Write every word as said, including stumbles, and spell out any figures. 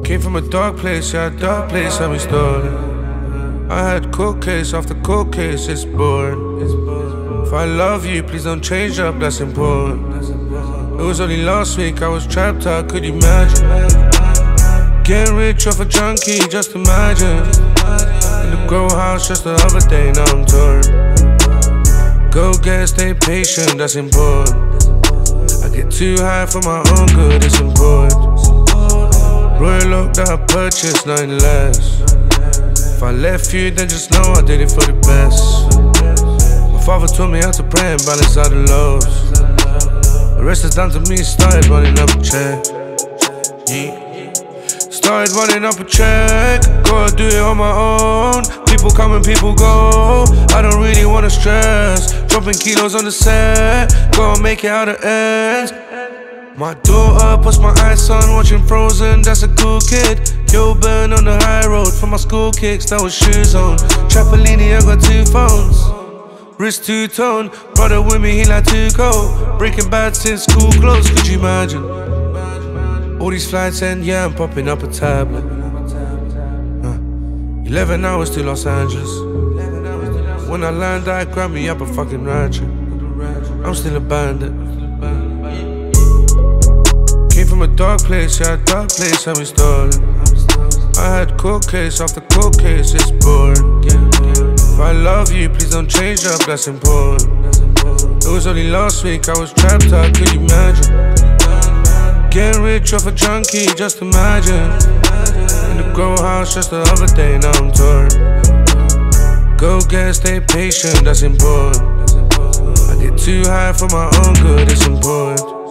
Came from a dark place, yeah, a dark place, and we started. I had court case after court case, it's boring. If I love you, please don't change up, that's important. It was only last week I was trapped out, could you imagine? Getting rich off a junkie, just imagine. In the grow house just the other day, now I'm torn. Go get, stay patient, that's important. I get too high for my own good, it's important. Royal look that I purchased, nothing less. If I left you, then just know I did it for the best. My father taught me how to pray and balance out the lows. The rest is down to me, started running up a check. Yeah. Started running up a check, gotta do it on my own. People come and people go, I don't really wanna stress. Dropping kilos on the set, gotta make it out of ends. My daughter puts my ice on, watching Frozen, that's a cool kid. Gilburn on the high road, for my school kicks, that was shoes on. Trapolini, I got two phones, wrist two-tone. Brother with me, he like too cold. Breaking Bad since school closed, could you imagine? All these flights and yeah, I'm popping up a tablet. uh, Eleven hours to Los Angeles. When I land, I grab me up a fucking ratchet. I'm still a bandit. Came from a dark place, yeah, a dark place, and we started. I had court case after court case, it's boring. If I love you, please don't change up, that's important. It was only last week I was trapped out, could you imagine? Getting rich off a junkie, just imagine. In the grow house just the other day, now I'm torn. Go get, stay patient, that's important. I get too high for my own good, it's important.